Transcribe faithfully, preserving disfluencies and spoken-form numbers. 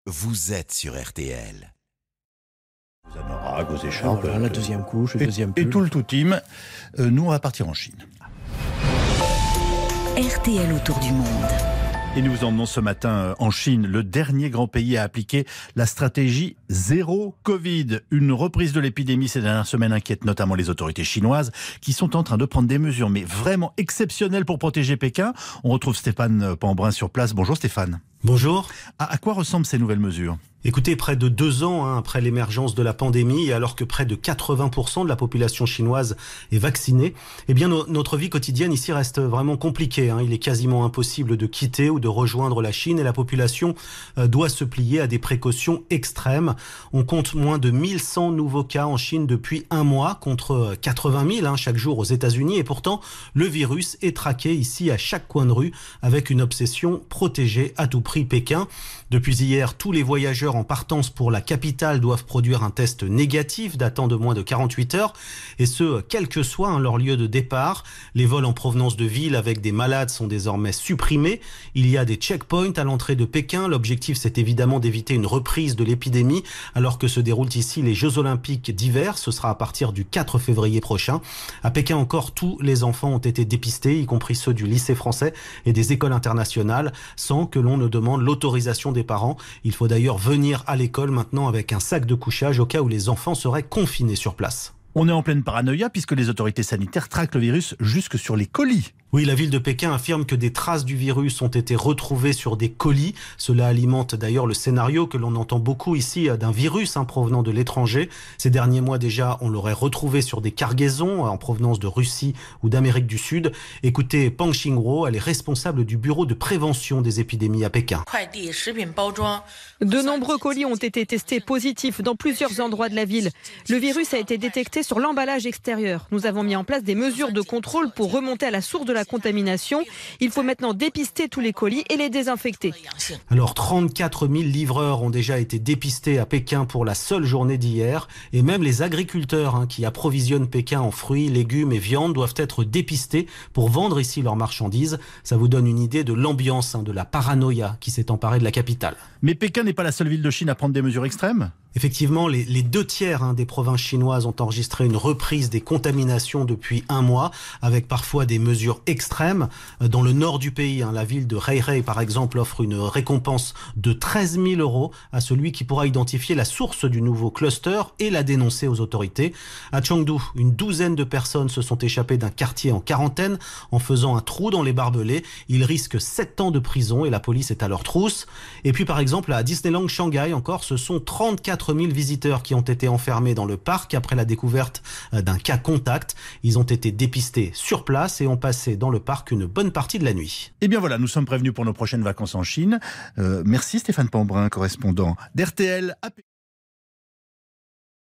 Vous êtes sur R T L. Aux anoraks, aux écharpes. Voilà, la deuxième couche, le et, deuxième et pull. tout le tout team. Euh, nous, on va partir en Chine. R T L autour du monde. Et nous vous emmenons ce matin en Chine, le dernier grand pays à appliquer la stratégie zéro Covid. Une reprise de l'épidémie ces dernières semaines inquiète notamment les autorités chinoises qui sont en train de prendre des mesures mais vraiment exceptionnelles pour protéger Pékin. On retrouve Stéphane Pambrin sur place. Bonjour Stéphane. Bonjour. À, à quoi ressemblent ces nouvelles mesures ? Écoutez, près de deux ans hein, après l'émergence de la pandémie, et alors que près de quatre-vingts pour cent de la population chinoise est vaccinée, eh bien no- notre vie quotidienne ici reste vraiment compliquée. Hein. Il est quasiment impossible de quitter ou de rejoindre la Chine et la population euh, doit se plier à des précautions extrêmes. On compte moins de mille cent nouveaux cas en Chine depuis un mois contre quatre-vingt mille hein, chaque jour aux États-Unis. Et pourtant, le virus est traqué ici à chaque coin de rue avec une obsession protégée à tout prix Pékin. Depuis hier, tous les voyageurs en partance pour la capitale doivent produire un test négatif datant de moins de quarante-huit heures et ce, quel que soit hein, leur lieu de départ. Les vols en provenance de villes avec des malades sont désormais supprimés. Il y a des checkpoints à l'entrée de Pékin. L'objectif, c'est évidemment d'éviter une reprise de l'épidémie alors que se déroulent ici les Jeux Olympiques d'hiver. Ce sera à partir du quatre février prochain. À Pékin encore, tous les enfants ont été dépistés, y compris ceux du lycée français et des écoles internationales, sans que l'on ne demande l'autorisation des parents. Il faut d'ailleurs venir à l'école maintenant avec un sac de couchage au cas où les enfants seraient confinés sur place. On est en pleine paranoïa puisque les autorités sanitaires traquent le virus jusque sur les colis. Oui, la ville de Pékin affirme que des traces du virus ont été retrouvées sur des colis. Cela alimente d'ailleurs le scénario que l'on entend beaucoup ici d'un virus hein, provenant de l'étranger. Ces derniers mois déjà, on l'aurait retrouvé sur des cargaisons en provenance de Russie ou d'Amérique du Sud. Écoutez Pang Xingruo, elle est responsable du bureau de prévention des épidémies à Pékin. De nombreux colis ont été testés positifs dans plusieurs endroits de la ville. Le virus a été détecté sur l'emballage extérieur. Nous avons mis en place des mesures de contrôle pour remonter à la source de la contamination. Il faut maintenant dépister tous les colis et les désinfecter. Alors trente-quatre mille livreurs ont déjà été dépistés à Pékin pour la seule journée d'hier. Et même les agriculteurs hein, qui approvisionnent Pékin en fruits, légumes et viandes doivent être dépistés pour vendre ici leurs marchandises. Ça vous donne une idée de l'ambiance, hein, de la paranoïa qui s'est emparée de la capitale. Mais Pékin n'est pas la seule ville de Chine à prendre des mesures extrêmes ? Effectivement, les, les deux tiers hein, des provinces chinoises ont enregistré une reprise des contaminations depuis un mois, avec parfois des mesures extrêmes. Dans le nord du pays, hein, la ville de Heihei, par exemple, offre une récompense de treize mille euros à celui qui pourra identifier la source du nouveau cluster et la dénoncer aux autorités. À Chengdu, une douzaine de personnes se sont échappées d'un quartier en quarantaine en faisant un trou dans les barbelés. Ils risquent sept ans de prison et la police est à leur trousse. Et puis, par exemple, à Disneyland Shanghai, encore, ce sont trente-quatre mille visiteurs qui ont été enfermés dans le parc après la découverte d'un cas contact. Ils ont été dépistés sur place et ont passé dans le parc une bonne partie de la nuit. Eh bien voilà, nous sommes prévenus pour nos prochaines vacances en Chine. Euh, merci Stéphane Pambrin, correspondant d'R T L à Pékin.